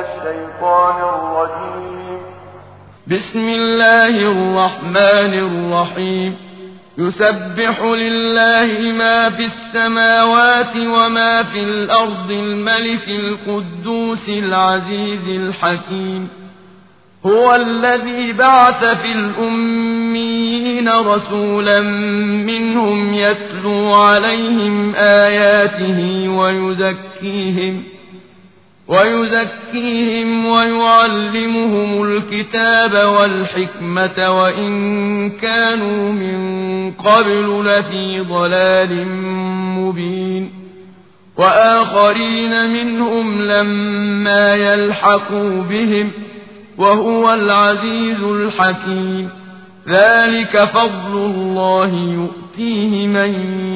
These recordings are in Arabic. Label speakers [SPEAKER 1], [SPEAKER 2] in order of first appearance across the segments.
[SPEAKER 1] الشيطان الرجيم.
[SPEAKER 2] بسم الله الرحمن الرحيم. يسبح لله ما في السماوات وما في الأرض الملك القدوس العزيز الحكيم. هو الذي بعث في الأميين رسولا منهم يتلو عليهم آياته ويزكيهم ويعلمهم الكتاب والحكمة وإن كانوا من قبل لفي ضلال مبين. وآخرين منهم لما يلحقوا بهم وهو العزيز الحكيم. ذلك فضل الله يؤتيه من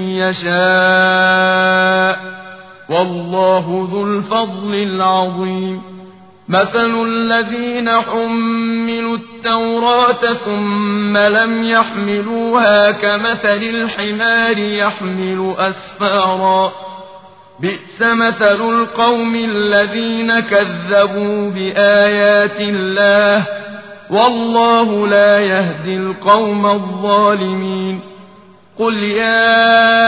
[SPEAKER 2] يشاء والله ذو الفضل العظيم. مثل الذين حملوا التوراة ثم لم يحملوها كمثل الحمار يحمل أسفارا بئس مثل القوم الذين كذبوا بآيات الله والله لا يهدي القوم الظالمين. قل يا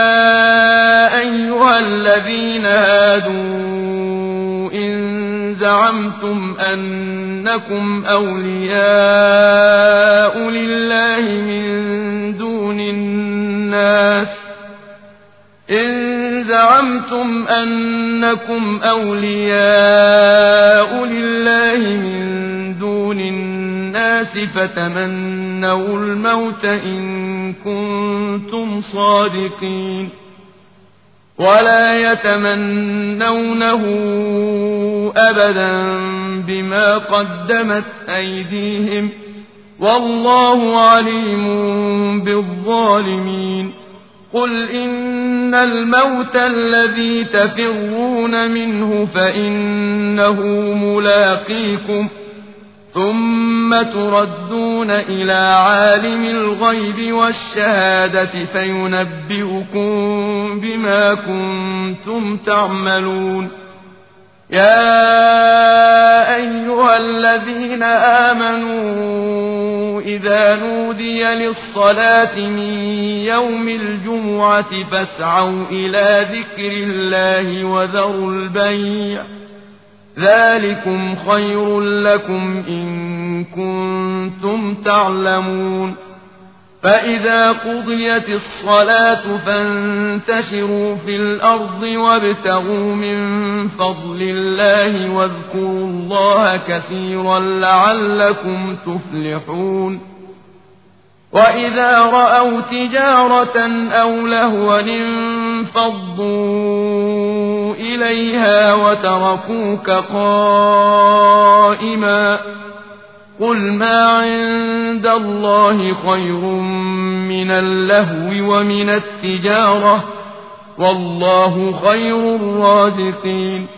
[SPEAKER 2] أيها الذين هادوا إن زعمتم أنكم أولياء لله من دون الناس فتمنوا الموت إن كنتم صادقين ولا يتمنونه أبدا بما قدمت أيديهم والله عليم بالظالمين. قل إن الموت الذي تفرون منه فإنه ملاقيكم ثم تردون إلى عالم الغيب والشهادة فينبئكم بما كنتم تعملون. يا أيها الذين آمنوا إذا نودي للصلاة من يوم الجمعة فاسعوا إلى ذكر الله وذروا البيع ذلكم خير لكم إن كنتم تعلمون. فإذا قضيت الصلاة فانتشروا في الأرض وابتغوا من فضل الله واذكروا الله كثيرا لعلكم تفلحون. وإذا رأوا تجارة أو لهوا انفضوا إليها وتركوك قائما قل ما عند الله خير من اللهو ومن التجارة والله خير الرازقين.